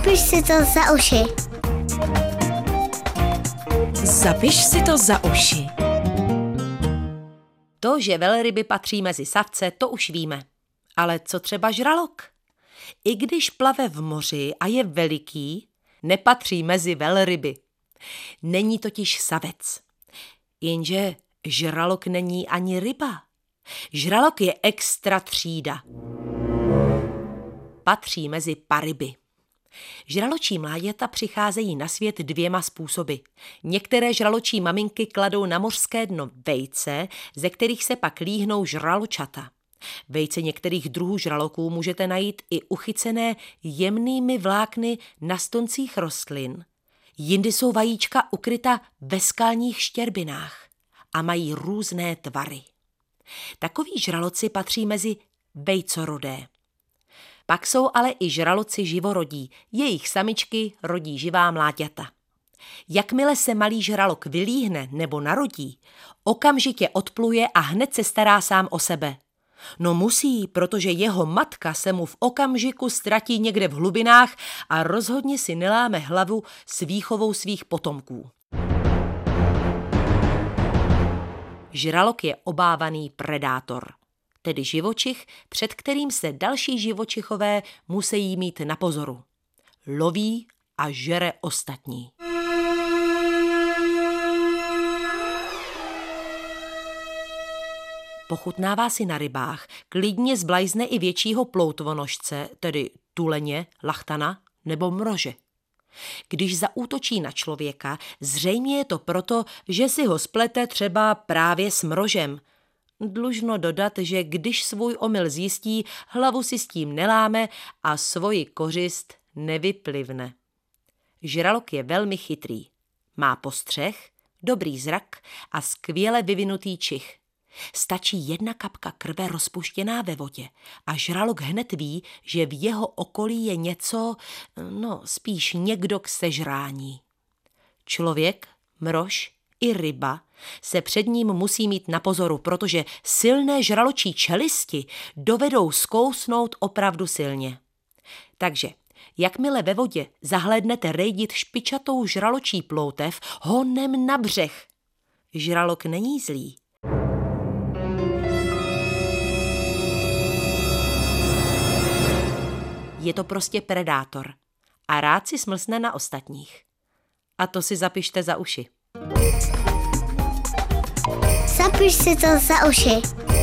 Zapiš si to za uši. Zapiš si to za uši. To, že velryby patří mezi savce, to už víme. Ale co třeba žralok? I když plave v moři a je veliký, nepatří mezi velryby. Není totiž savec. Jenže žralok není ani ryba. Žralok je extra třída. Patří mezi paryby. Žraločí mláďata přicházejí na svět dvěma způsoby. Některé žraločí maminky kladou na mořské dno vejce, ze kterých se pak líhnou žraločata. Vejce některých druhů žraloků můžete najít i uchycené jemnými vlákny na stoncích rostlin. Jindy jsou vajíčka ukryta ve skalních štěrbinách a mají různé tvary. Takoví žraloci patří mezi vejcorodé. Pak jsou ale i žraloci živorodí, jejich samičky rodí živá mláďata. Jakmile se malý žralok vylíhne nebo narodí, okamžitě odpluje a hned se stará sám o sebe. No musí, protože jeho matka se mu v okamžiku ztratí někde v hlubinách a rozhodně si neláme hlavu s výchovou svých potomků. Žralok je obávaný predátor, tedy živočich, před kterým se další živočichové musí mít na pozoru. Loví a žere ostatní. Pochutnává si na rybách, klidně zblajzne i většího ploutvonožce, tedy tuleně, lachtana nebo mrože. Když zaútočí na člověka, zřejmě je to proto, že si ho splete třeba právě s mrožem. Dlužno dodat, že když svůj omyl zjistí, hlavu si s tím neláme a svoji kořist nevyplivne. Žralok je velmi chytrý. Má postřeh, dobrý zrak a skvěle vyvinutý čich. Stačí jedna kapka krve rozpuštěná ve vodě a žralok hned ví, že v jeho okolí je něco, spíš někdo k sežrání. Člověk, mrož i ryba se před ním musí mít na pozoru, protože silné žraločí čelisti dovedou zkousnout opravdu silně. Takže jakmile ve vodě zahlédnete rejdit špičatou žraločí ploutev, honem na břeh. Žralok není zlý. Je to prostě predátor a rád si smlsne na ostatních. A to si zapište za uši. Zapiš si to za uši.